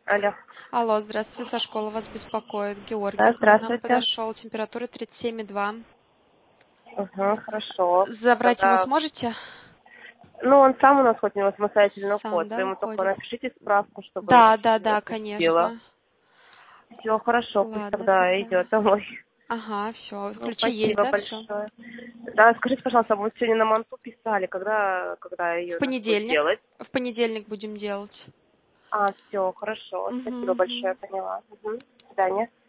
Алло. Алло, здравствуйте, со школы вас беспокоит Да, Георгий. К нам здравствуйте. подошел, температура 37,2. Угу, хорошо. Забрать его Тогда, сможете? ну, он сам у нас хоть у него самостоятельный Сам, вход. Вы да, ему только уходит? напишите справку, чтобы Да, да, я да, пустила. конечно. Все хорошо, пусть Ладно, тогда тогда. идет домой. Ага, все. Ну, Ключи есть, спасибо да, все? большое. Да, скажите, пожалуйста, вы сегодня на манту писали, когда В ее надо будет понедельник. делать? В понедельник будем делать. А, все, хорошо. Спасибо Угу, большое, угу. поняла. Угу. До свидания.